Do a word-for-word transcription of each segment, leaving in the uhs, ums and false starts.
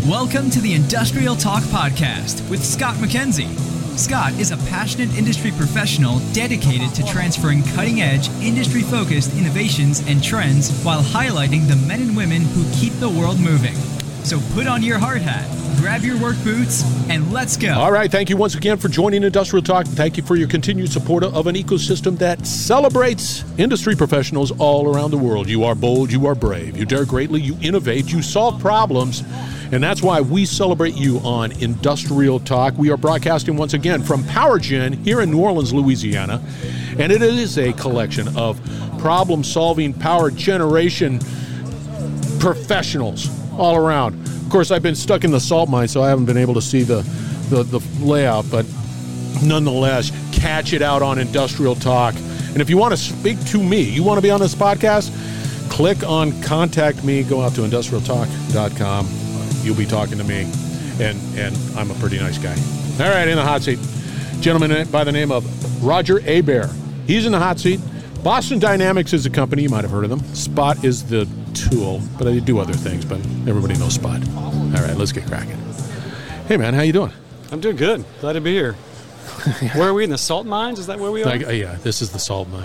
Welcome to the Industrial Talk Podcast with Scott McKenzie. Scott is a passionate industry professional dedicated to transferring cutting-edge, industry-focused innovations and trends while highlighting the men and women who keep the world moving. So put on your hard hat, grab your work boots, and let's go. All right, thank you once again for joining Industrial Talk. Thank you for your continued support of an ecosystem that celebrates industry professionals all around the world. You are bold, you are brave, you dare greatly, you innovate, you solve problems, and that's why we celebrate you on Industrial Talk. We are broadcasting once again from PowerGen here in New Orleans, Louisiana, and it is a collection of problem-solving power generation professionals all around. Of course, I've been stuck in the salt mine, so I haven't been able to see the, the, the layout, but nonetheless, catch it out on Industrial Talk. And if you want to speak to me, you want to be on this podcast, click on Contact Me, go out to industrial talk dot com. You'll be talking to me, and, and I'm a pretty nice guy. All right, in the hot seat, gentleman by the name of Roger Hebert. He's in the hot seat. Boston Dynamics is the company. You might have heard of them. Spot is the tool, but they do other things, but everybody knows Spot. All right, let's get cracking. Hey, man, how you doing? I'm doing good. Glad to be here. Where are we, in the salt mines? Is that where we are? Like, uh, yeah, this is the salt mine.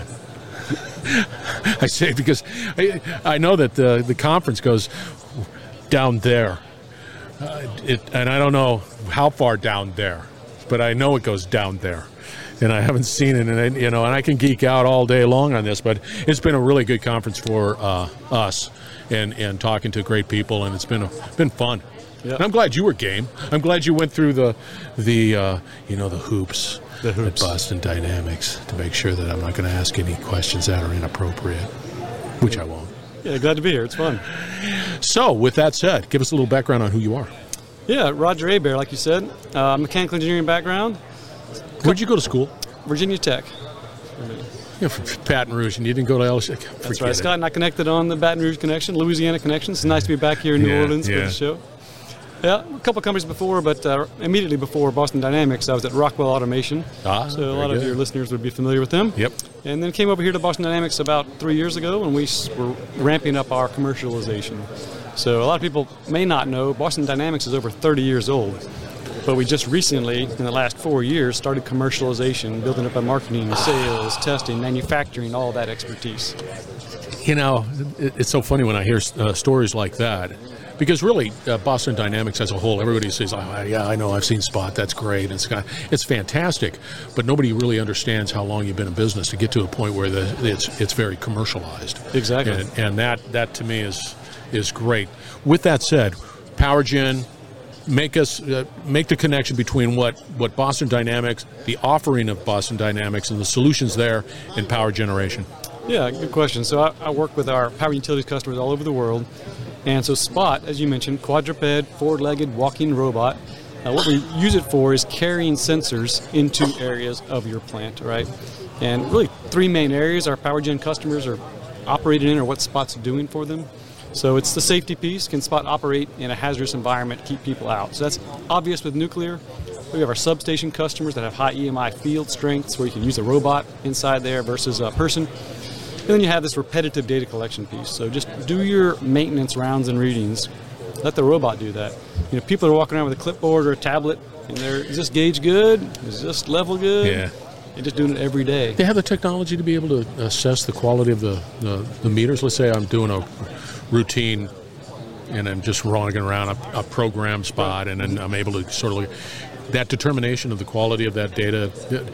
I say it because I, I know that the, the conference goes down there. Uh, it, and I don't know how far down there, but I know it goes down there. And I haven't seen it, and I, you know, and I can geek out all day long on this, but it's been a really good conference for uh, us, and, and talking to great people, and it's been a, been fun. Yep. And I'm glad you were game. I'm glad you went through the the uh, you know the hoops, the hoops at Boston Dynamics to make sure that I'm not going to ask any questions that are inappropriate, which I won't. Yeah, glad to be here. It's fun. So, with that said, give us a little background on who you are. Yeah, Roger Hebert, like you said, uh, mechanical engineering background. Where'd you go to school? Virginia Tech. Yeah, from Baton Rouge, and you didn't go to L S U? That's right. Scott and I connected on the Baton Rouge connection, Louisiana connection. It's nice to be back here in New yeah, Orleans yeah. for the show. Yeah, a couple of companies before, but uh, immediately before Boston Dynamics, I was at Rockwell Automation. Ah, so a lot good. of your listeners would be familiar with them. Yep. And then came over here to Boston Dynamics about three years ago, and we were ramping up our commercialization. So a lot of people may not know, Boston Dynamics is over thirty years old. But we just recently, in the last four years, started commercialization, building up our marketing, sales, testing, manufacturing, all that expertise. You know, it's so funny when I hear uh, stories like that, because really, uh, Boston Dynamics as a whole, everybody says, oh, yeah, I know, I've seen Spot, that's great, it's got, it's fantastic, but nobody really understands how long you've been in business to get to a point where the, it's it's very commercialized. Exactly. And, and that, that, to me, is is great. With that said, PowerGen, Make us uh, make the connection between what, what Boston Dynamics, the offering of Boston Dynamics, and the solutions there in power generation. Yeah, good question. So I, I work with our power utilities customers all over the world, and so Spot, as you mentioned, quadruped, four-legged walking robot. Uh, what we use it for is carrying sensors into areas of your plant, right? And really, three main areas our PowerGen customers are operating in, or what Spot's doing for them. So it's the safety piece. Can Spot operate in a hazardous environment to keep people out? So that's obvious with nuclear. We have our substation customers that have high E M I field strengths where you can use a robot inside there versus a person. And then you have this repetitive data collection piece. So just do your maintenance rounds and readings. Let the robot do that. You know, people are walking around with a clipboard or a tablet, and they're, is this gauge good? Is this level good? Yeah. They're just doing it every day. They have the technology to be able to assess the quality of the, the, the meters. Let's say I'm doing a routine and I'm just running around a, a program Spot, and then I'm able to sort of look that determination of the quality of that data.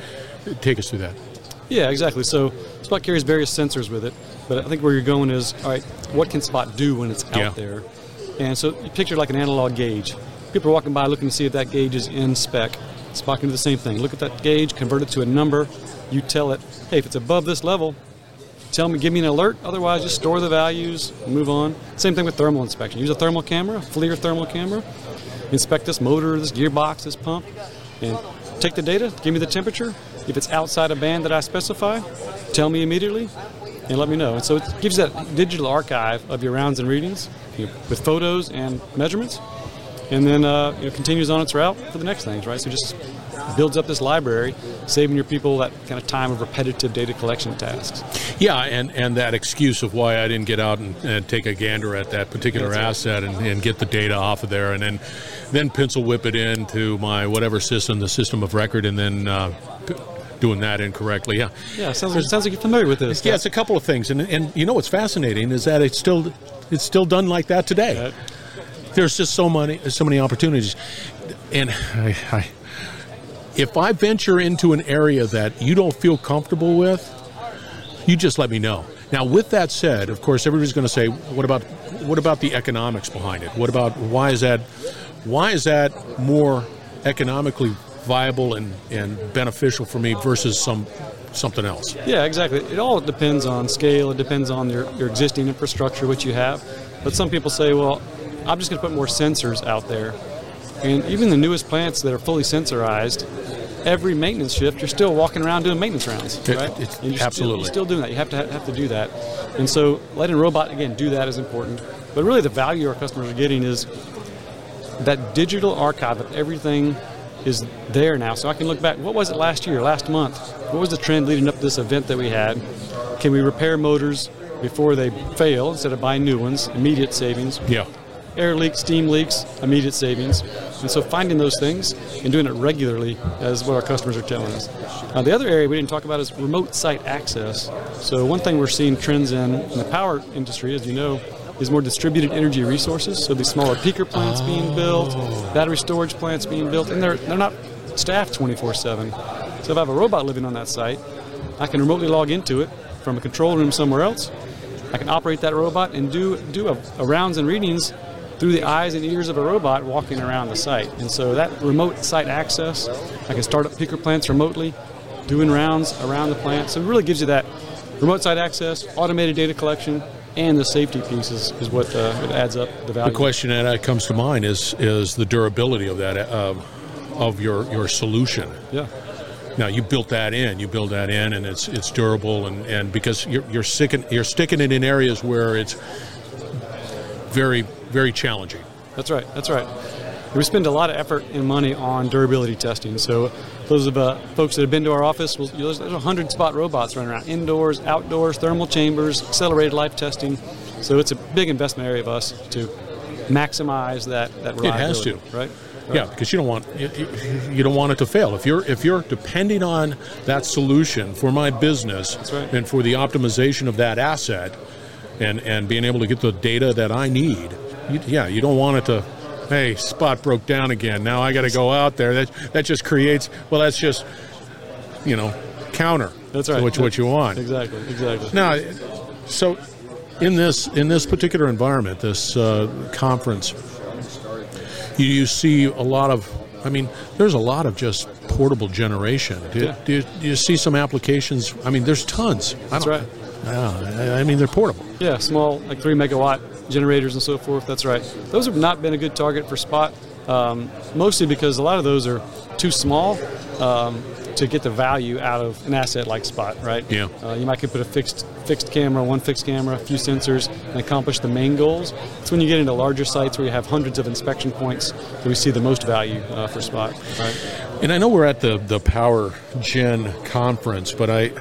Take us through that. Yeah, exactly. So Spot carries various sensors with it, but I think where you're going is, all right, what can Spot do when it's out yeah. there? And so you picture like an analog gauge. People are walking by looking to see if that gauge is in spec. Spot can do the same thing. Look at that gauge, convert it to a number. You tell it, hey, if it's above this level, tell me, give me an alert. Otherwise, just store the values, move on. Same thing with thermal inspection. Use a thermal camera, a FLIR thermal camera. Inspect this motor, this gearbox, this pump, and take the data, give me the temperature. If it's outside a band that I specify, tell me immediately and let me know. And so it gives you that digital archive of your rounds and readings, you know, with photos and measurements, and then uh, you know, continues on its route for the next things, right? So just builds up this library, saving your people that kind of time of repetitive data collection tasks. Yeah, and, and that excuse of why I didn't get out and, and take a gander at that particular That's right. asset and, and get the data off of there, and then then pencil whip it into my whatever system, the system of record, and then uh, p- doing that incorrectly. Yeah, Yeah, sounds like, sounds like you're familiar with this. yeah, it's a couple of things, and and you know what's fascinating is that it's still it's still done like that today. Right. There's just so many so many opportunities, and I, I, if I venture into an area that you don't feel comfortable with, you just let me know. Now, with that said, of course, everybody's going to say, "What about what about the economics behind it? What about why is that why is that more economically viable and, and beneficial for me versus some something else?" Yeah, exactly. It all depends on scale. It depends on your, your existing infrastructure, what you have. But some people say, well, I'm just going to put more sensors out there. And even the newest plants that are fully sensorized, every maintenance shift, you're still walking around doing maintenance rounds, It- right? it's- And you're absolutely. Still, you're still doing that. You have to ha- have to do that. And so letting a robot, again, do that is important. But really the value our customers are getting is that digital archive of everything is there now. So I can look back, what was it last year, last month? What was the trend leading up to this event that we had? Can we repair motors before they fail instead of buying new ones? Immediate savings. Yeah. Air leaks, steam leaks, immediate savings. And so finding those things and doing it regularly is what our customers are telling us. Uh, the other area we didn't talk about is remote site access. So one thing we're seeing trends in in the power industry, as you know, is more distributed energy resources. So these smaller peaker plants oh. being built, battery storage plants being built, and they're they're not staffed twenty-four seven. So if I have a robot living on that site, I can remotely log into it from a control room somewhere else. I can operate that robot and do do a, a rounds and readings through the eyes and ears of a robot walking around the site. And so that remote site access, I can start up peaker plants remotely, doing rounds around the plant. So it really gives you that remote site access, automated data collection, and the safety pieces is what uh, it adds up the value. The question that comes to mind is is the durability of that uh, of your, your solution. Yeah. Now you built that in, you build that in, and it's it's durable, and, and because you're you're sticking you're sticking it in areas where it's very very challenging. That's right. That's right. We spend a lot of effort and money on durability testing. So those of uh, folks that have been to our office, will, there's one hundred spot robots running around, indoors, outdoors, thermal chambers, accelerated life testing. So it's a big investment area of us to maximize that, that reliability. It has to. Right? Right. Yeah, because you don't want you, you don't want it to fail. If you're if you're depending on that solution for my business That's right. and for the optimization of that asset, and, and being able to get the data that I need, you, yeah, you don't want it to. Hey, spot broke down again. Now I got to go out there. That that just creates. Well, that's just you know counter. That's right. To what, what you want. Exactly. Exactly. Now, so in this in this particular environment, this uh, conference. You, you see a lot of, I mean, there's a lot of just portable generation. Do, Yeah. do, you, do you see some applications? I mean, there's tons. I That's don't- right. Yeah, I, I mean, they're portable. Yeah, small, like three megawatt generators and so forth. That's right. Those have not been a good target for Spot, um, mostly because a lot of those are too small um, to get the value out of an asset like Spot, right? Yeah. Uh, you might could put a fixed fixed camera, one fixed camera, a few sensors, and accomplish the main goals. It's when you get into larger sites where you have hundreds of inspection points that we see the most value uh, for Spot, right? And I know we're at the, the Power Gen conference, but I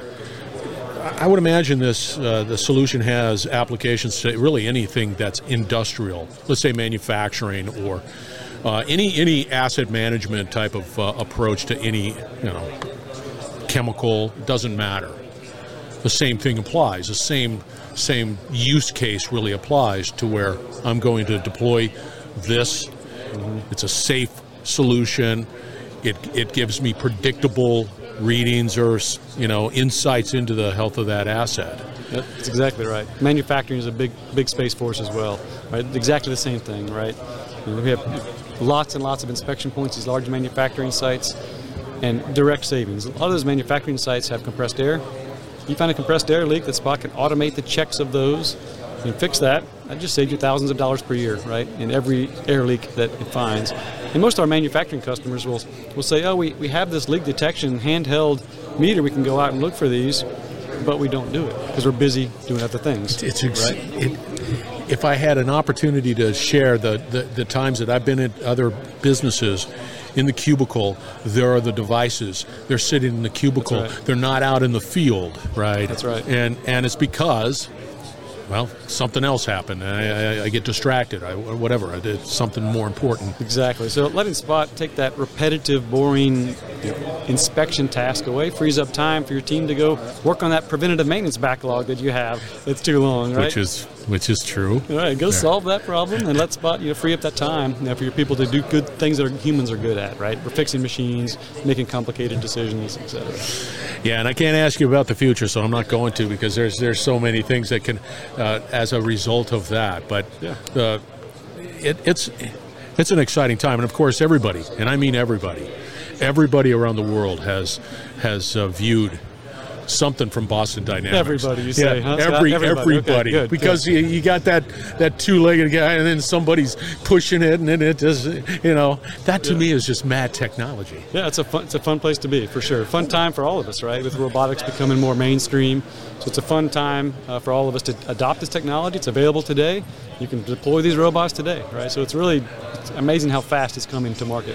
I would imagine this uh, the solution has applications to really anything that's industrial. Let's say manufacturing or uh, any any asset management type of uh, approach to any you know chemical. Doesn't matter. The same thing applies. The same same use case really applies to where I'm going to deploy this. It's a safe solution. It it gives me predictable readings or you know insights into the health of that asset. Yep, that's exactly right. Manufacturing is a big big space for us as well, right? Exactly the same thing, right? You know, we have lots and lots of inspection points, these large manufacturing sites, and direct savings. A lot of those manufacturing sites have compressed air. You find a compressed air leak, that Spot can automate the checks of those and fix that. That just saves you thousands of dollars per year, right, in every air leak that it finds. And most of our manufacturing customers will will say, oh, we, we have this leak detection handheld meter, we can go out and look for these, but we don't do it because we're busy doing other things. It's ex- right? it, if I had an opportunity to share the, the, the times that I've been in other businesses, in the cubicle, there are the devices. They're sitting in the cubicle. Right. They're not out in the field, right? That's right. And and it's because, well, something else happened. I, I, I get distracted. I, whatever. I did something more important. Exactly. So letting Spot take that repetitive, boring inspection task away frees up time for your team to go work on that preventative maintenance backlog that you have that's too long, right? Which is which is true. All right, go Yeah. solve that problem and let Spot you know, free up that time you know, for your people to do good things that are, humans are good at, right? We're fixing machines, making complicated decisions, et cetera. Yeah, and I can't ask you about the future, so I'm not going to, because there's there's so many things that can, uh, as a result of that. But Yeah. uh, it, it's it's an exciting time, and of course, everybody, and I mean everybody, everybody around the world has has uh, viewed something from Boston Dynamics. Everybody, you say, yeah, huh, Scott? every Everybody. everybody, Okay, good, because good. You, you got that that two-legged guy, and then somebody's pushing it, and then it just, you know, that to Yeah. me is just mad technology. Yeah, it's a fun, it's a fun place to be, for sure. Fun time for all of us, right? With robotics becoming more mainstream. So it's a fun time uh, for all of us to adopt this technology. It's available today. You can deploy these robots today, right? So it's really it's amazing how fast it's coming to market.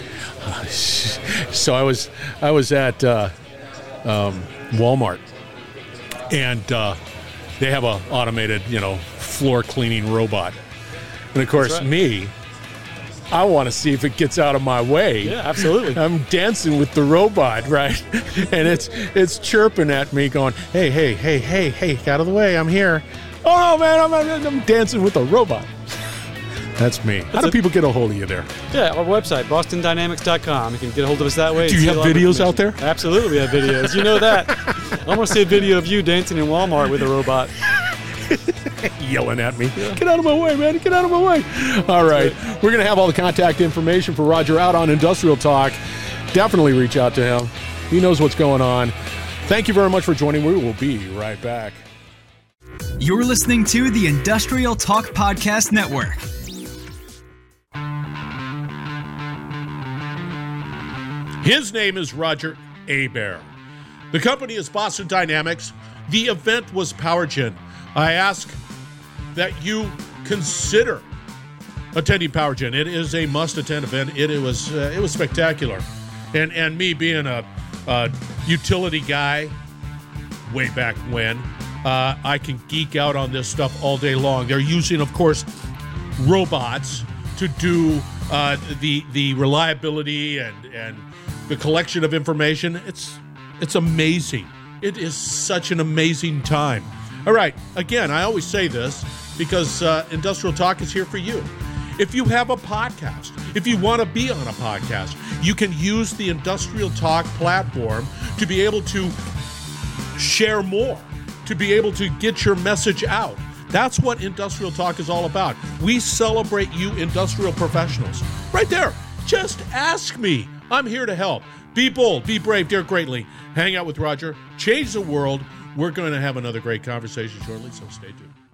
So I was I was at uh, um, Walmart, and uh, they have a automated, you know, floor cleaning robot. And of course, That's right. me, I want to see if it gets out of my way. Yeah, absolutely. I'm dancing with the robot, right? And it's it's chirping at me, going, "Hey, hey, hey, hey, hey, out of the way! I'm here." Oh no, man! I'm, I'm dancing with the robot. That's me. How do it. people get a hold of you there? Yeah, our website, boston dynamics dot com. You can get a hold of us that way. Do and you see have a lot of videos out information. there? Absolutely, we have videos. You know that. I want to see a video of you dancing in Walmart with a robot. Yelling at me. Get out of my way, man. Get out of my way. All right. We're going to have all the contact information for Roger out on Industrial Talk. Definitely reach out to him. He knows what's going on. Thank you very much for joining. We will be right back. You're listening to the Industrial Talk Podcast Network. His name is Roger Hebert. The company is Boston Dynamics. The event was PowerGen. I ask that you consider attending PowerGen. It is a must-attend event. It, it was uh, it was spectacular, and and me being a, a utility guy way back when, uh, I can geek out on this stuff all day long. They're using, of course, robots to do uh, the the reliability and and the collection of information. It's it's amazing. It is such an amazing time. All right, again, I always say this because uh, Industrial Talk is here for you. If you have a podcast, if you want to be on a podcast, you can use the Industrial Talk platform to be able to share more, to be able to get your message out. That's what Industrial Talk is all about. We celebrate you industrial professionals. Right there, just ask me. I'm here to help. Be bold, be brave, dare greatly. Hang out with Roger, change the world. We're going to have another great conversation shortly, so stay tuned.